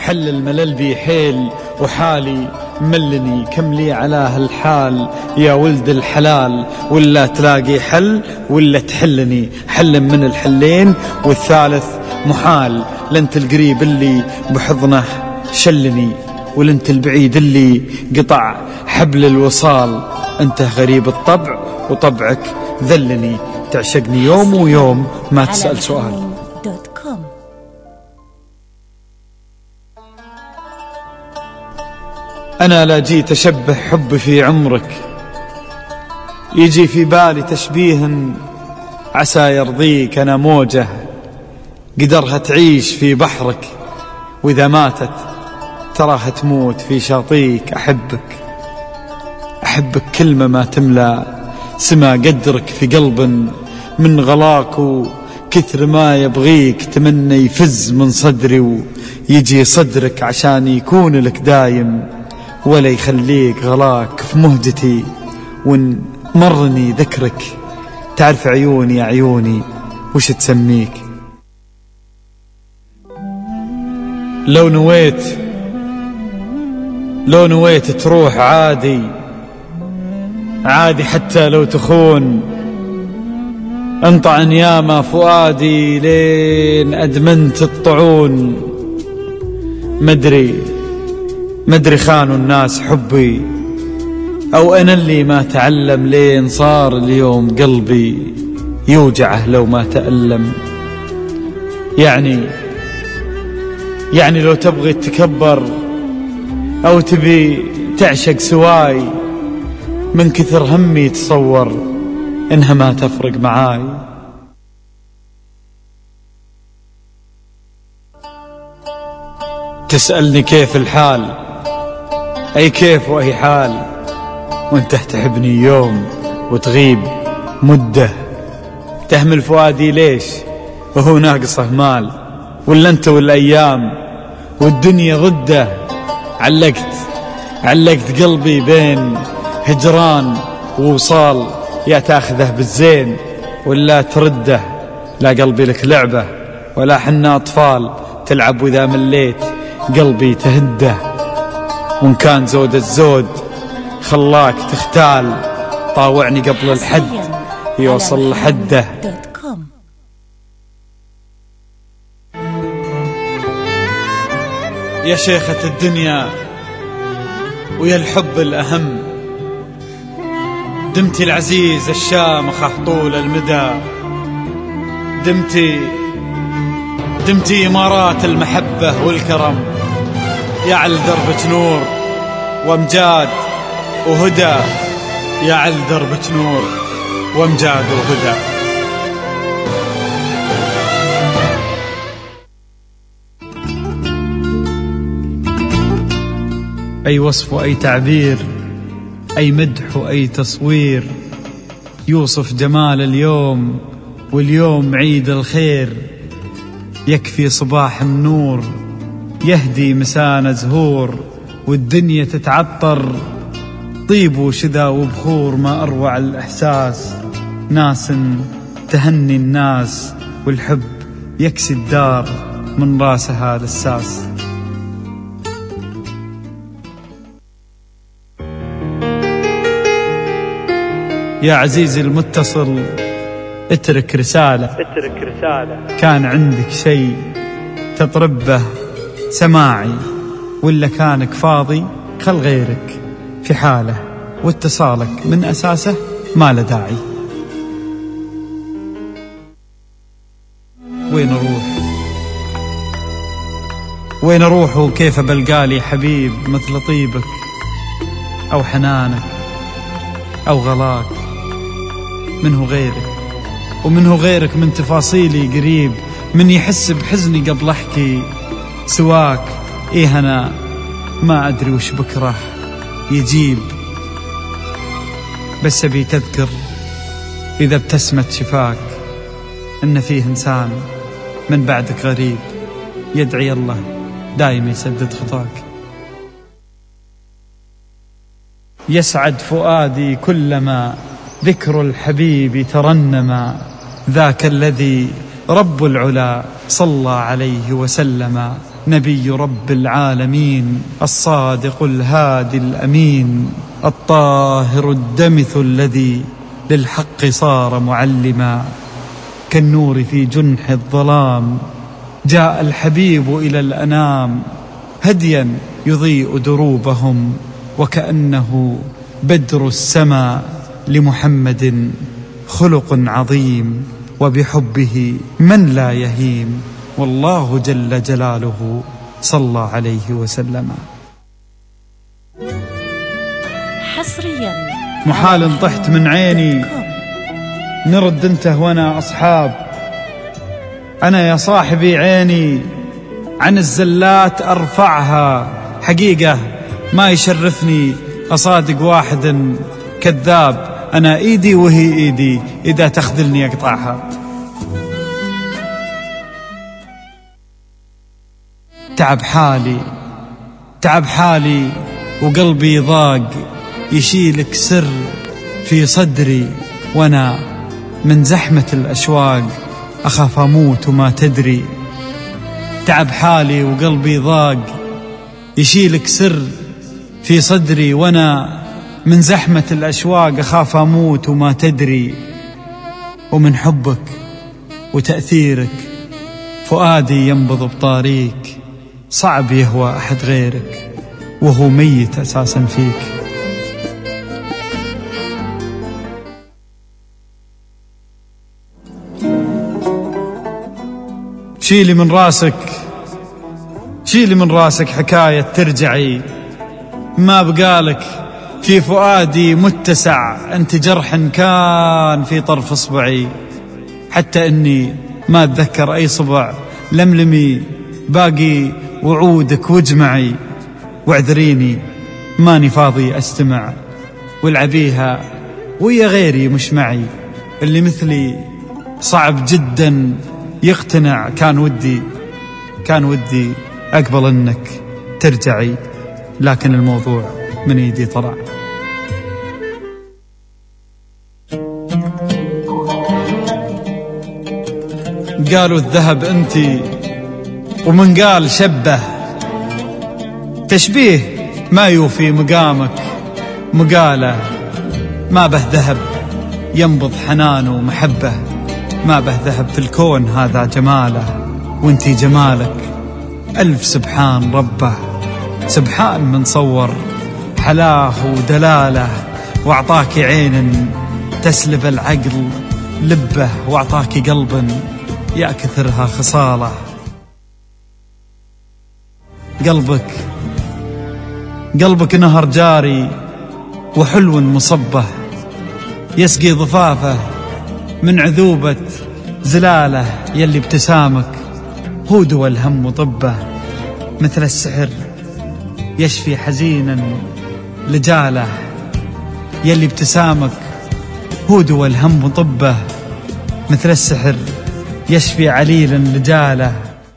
حل الملل بي حيل وحالي ملني، كم لي على هالحال يا ولد الحلال، ولا تلاقي حل ولا تحلني، حل من الحلين والثالث محال، لنت القريب اللي بحضنه شلني، ولنت البعيد اللي قطع حبل الوصال، انت غريب الطبع وطبعك ذلني، تعشقني يوم ويوم ما تسأل سؤال. أنا لا جيت أشبه حب في عمرك، يجي في بالي تشبيه عسى يرضيك، أنا موجة قدرها تعيش في بحرك، وإذا ماتت تراها تموت في شاطيك. أحبك كلمة ما تملى سما قدرك، في قلب من غلاك وكثر ما يبغيك، تمنى يفز من صدري ويجي صدرك، عشان يكون لك دايم ولا يخليك غلاك في مهجتي، وان مرني ذكرك تعرف عيوني يا عيوني وش تسميك. لو نويت تروح عادي حتى لو تخون، انطعن ياما فؤادي لين أدمنت الطعون، مدري خانوا الناس حبي أو أنا اللي ما تعلم، لين صار اليوم قلبي يوجعه لو ما تألم. يعني لو تبغي تكبر أو تبي تعشق سواي، من كثر همي تصور إنها ما تفرق معاي. تسألني كيف الحال، أي كيف وأي حال، وانت تحبني يوم وتغيب مدة، تهمل فؤادي ليش وهو ناقصه مال، ولا انت والأيام والدنيا ضده، علقت قلبي بين هجران ووصال، يا تاخذه بالزين ولا ترده، لا قلبي لك لعبة ولا حنا أطفال، تلعب وإذا مليت قلبي تهده، وإن كان زود الزود خلاك تختال، طاوعني قبل الحد يوصل لحده. يا شيخة الدنيا ويا الحب الأهم، دمتي العزيز الشامخة طول المدى، دمتي إمارات المحبة والكرم، يا عل دربك نور وامجاد وهدى، يا عل دربك نور وامجاد وهدى. أي وصف وأي تعبير، أي مدح وأي تصوير، يوصف جمال اليوم واليوم عيد الخير، يكفي صباح النور يهدي مسانا زهور، والدنيا تتعطر طيب وشذا وبخور، ما أروع الإحساس ناس تهني الناس، والحب يكسي الدار من راسها للساس. يا عزيزي المتصل اترك رسالة، كان عندك شيء تطربه سماعي، ولا كانك فاضي خل غيرك في حاله، واتصالك من أساسه ما له داعي. وين أروح وكيف بلقالي حبيب مثل طيبك أو حنانك أو غلاك، منه غيرك ومنه غيرك من تفاصيلي قريب، من يحس بحزني قبل أحكي سواك. إيه أنا ما أدري وش بكره يجيب، بس أبي تذكر إذا ابتسمت شفاك إن فيه إنسان من بعدك غريب، يدعي الله دايم يسدد خطاك. يسعد فؤادي كلما ذكر الحبيب ترنما، ذاك الذي رب العلا صلى عليه وسلم، نبي رب العالمين، الصادق الهادي الأمين، الطاهر الدمث الذي للحق صار معلما، كالنور في جنح الظلام جاء الحبيب إلى الأنام، هديا يضيء دروبهم وكأنه بدر السماء، لمحمد خلق عظيم وبحبه من لا يهيم، والله جل جلاله صلى عليه وسلم. حصريا محال طحت من عيني نرد انت وانا أصحاب، أنا يا صاحبي عيني عن الزلات أرفعها، حقيقة ما يشرفني أصادق واحد كذاب، أنا إيدي وهي إيدي إذا تخذلني أقطعها. تعب حالي وقلبي ضاق، يشيلك سر في صدري وأنا من زحمة الأشواق أخاف أموت وما تدري. تعب حالي وقلبي ضاق، يشيلك سر في صدري وأنا من زحمة الأشواق أخاف أموت وما تدري. ومن حبك وتأثيرك فؤادي ينبض بطاريك، صعب يهوى أحد غيرك وهو ميت أساسا فيك. شيلي من راسك حكاية ترجعي، ما بقالك في فؤادي متسع، أنت جرح كان في طرف إصبعي، حتى أني ما أتذكر أي صبع لملمي، باقي وعودك واجمعي، واعذريني ماني فاضي أستمع، والعبيها ويا غيري مش معي، اللي مثلي صعب جدا يقتنع، كان ودي أقبل أنك ترجعي، لكن الموضوع من ايدي طلع. قالوا الذهب أنتي ومن قال شبه، تشبيه ما يوفي مقامك، مقاله ما به ذهب ينبض حنان ومحبة، ما به ذهب في الكون هذا جماله، وانتي جمالك ألف سبحان ربه، سبحان من صور حلاه ودلاله، واعطاك عين تسلب العقل لبه، واعطاك قلب يا كثرها خصاله. قلبك نهر جاري وحلو مصبه، يسقي ضفافه من عذوبة زلاله، يلي ابتسامك هو دوا الهم وطبه، مثل السحر يشفي حزينا لجاله، يلي ابتسامك هو دوا الهم وطبه، مثل السحر يشفي عليلا لجاله.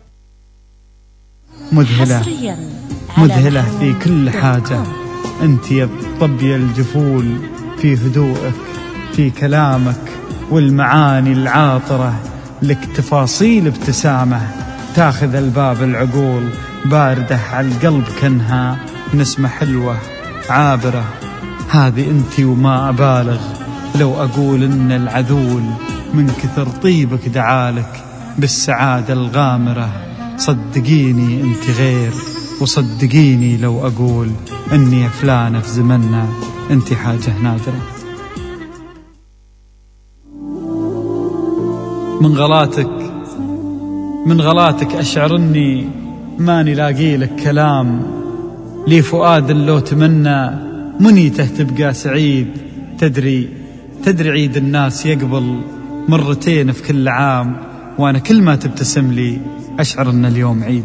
مذهلة في كل حاجة، انت يا طبي الجفول، في هدوءك في كلامك والمعاني العاطرة، لك تفاصيل ابتسامة تاخذ الباب العقول، باردة على القلب كأنها نسمة حلوة عابرة، هذه انت وما أبالغ لو أقول إن العذول من كثر طيبك دعالك بالسعادة الغامرة، صدقيني انت غير، وصدقيني لو أقول إني فلانة في زمننا، انت حاجة نادرة. من غلاتك أشعر إني ماني لاقي لك كلام، لي فؤاد لو تمنى منيته تبقى سعيد، تدري عيد الناس يقبل مرتين في كل عام، وأنا كل ما تبتسم لي أشعر إن اليوم عيد.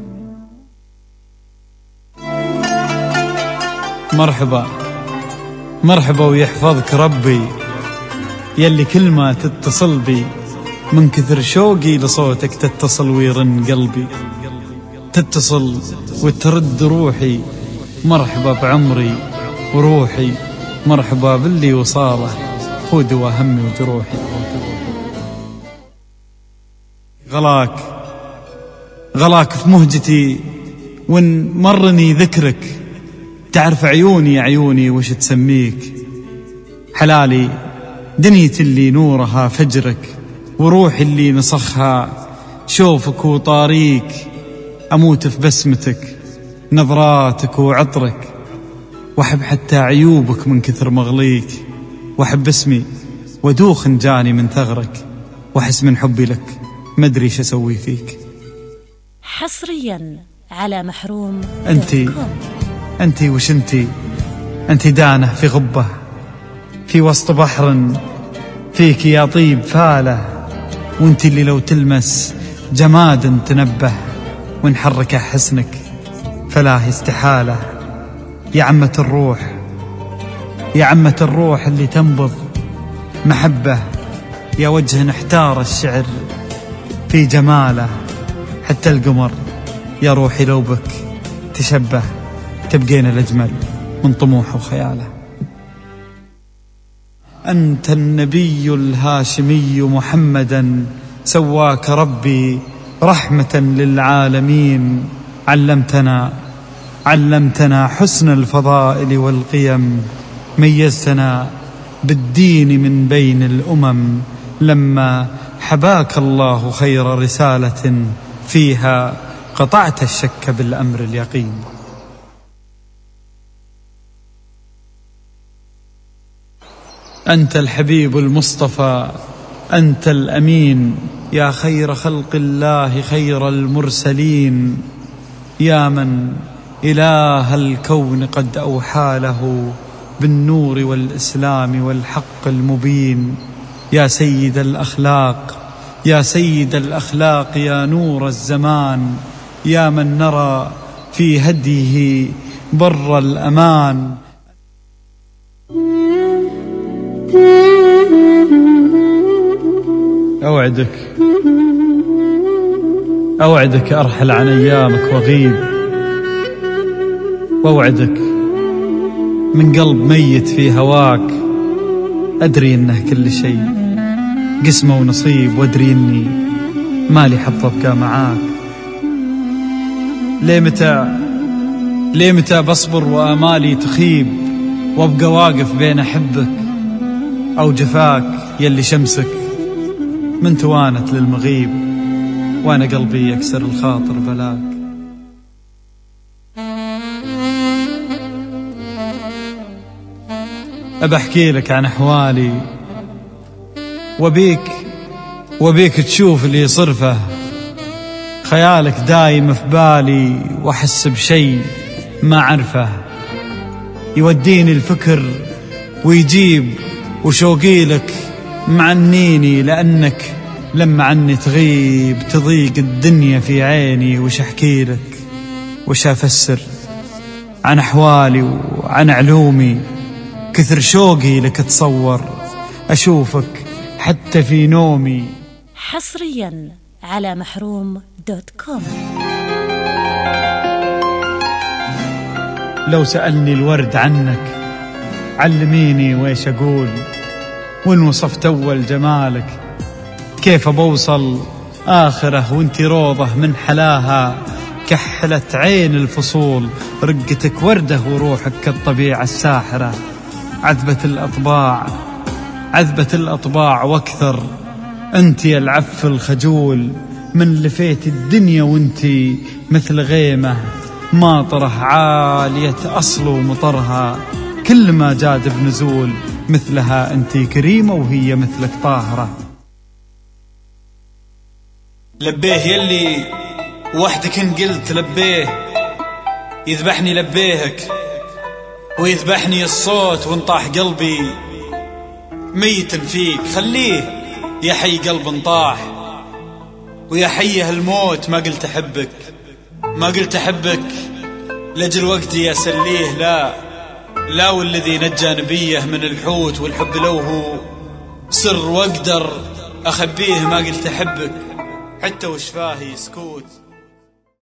مرحبا ويحفظك ربي، يلي كل ما تتصل بي من كثر شوقي لصوتك تتصل ويرن قلبي، تتصل وترد روحي، مرحبا بعمري وروحي، مرحبا باللي وصاله هو دوا همي وجروحي. غلاك في مهجتي وان مرني ذكرك، تعرف عيوني عيوني وش تسميك. حلالي دنيتي اللي نورها فجرك، وروحي اللي نصخها شوفك وطاريك. أموت في بسمتك نظراتك وعطرك، وأحب حتى عيوبك من كثر مغليك. وأحب اسمي ودوخ جاني من ثغرك، وأحس من حبي لك مدري شو أسوي فيك. حصريا على محروم. أنتي وش أنتي دانة في غبة في وسط بحر، فيك يا طيب فالة. وانتي اللي لو تلمس جماد تنبه، ونحرك حسنك فلا استحالة. يا عمة الروح يا عمة الروح اللي تنبض محبة، يا وجه احتار الشعر في جماله. حتى القمر يا روحي لو بك تشبه، تبقين الأجمل من طموحه وخياله. أنت النبي الهاشمي محمدا، سواك ربي رحمة للعالمين. علمتنا حسن الفضائل والقيم، ميزتنا بالدين من بين الأمم. لما حباك الله خير رسالة، فيها قطعت الشك بالأمر اليقين. أنت الحبيب المصطفى أنت الأمين، يا خير خلق الله خير المرسلين. يا من إله الكون قد أوحى له بالنور والإسلام والحق المبين. يا سيد الأخلاق يا سيد الأخلاق يا نور الزمان، يا من نرى في هديه بر الأمان. أوعدك أرحل عن أيامك وغيب، وأوعدك من قلب ميت في هواك. أدري إنه كل شيء قسمة ونصيب، وأدري إني مالي حظ أبقى معاك. ليه متى بصبر وآمالي تخيب، وأبقى واقف بين أحبك أو جفاك، يلي شمسك من توانت للمغيب، وأنا قلبي يكسر الخاطر بلاك. أبحكي لك عن أحوالي، وبيك تشوف اللي صرفه. خيالك دايم في بالي، وأحس بشي ما عرفه. يوديني الفكر ويجيب، وشوقي لك معنيني، لأنك لما عني تغيب تضيق الدنيا في عيني. وش أحكي لك وش أفسر عن أحوالي وعن علومي، كثر شوقي لك تصور أشوفك حتى في نومي. حصريا على محروم.com. لو سألني الورد عنك علميني ويش أقول، وإن وصفت أول جمالك كيف بوصل آخره. وانتي روضة من حلاها كحلت عين الفصول، رقتك وردة وروحك كالطبيعة الساحرة. عذبة الأطباع واكثر، انتي العف الخجول. من لفيت الدنيا وانتي مثل غيمة ماطره، عالية أصل ومطرها كل ما جاد بنزول. مثلها انتي كريمة وهي مثلك طاهرة. لبيه يلي وحدك ان قلت لبيه، يذبحني لبيهك ويذبحني الصوت. وانطاح قلبي ميت فيك، خليه يا حي قلب انطاح. ويا حيه الموت ما قلت أحبك لجل وقتي أسليه. لا والذي نجى نبيه من الحوت، والحب لو هو سر واقدر أخبيه. ما قلت أحبك حتى وشفاهي سكوت.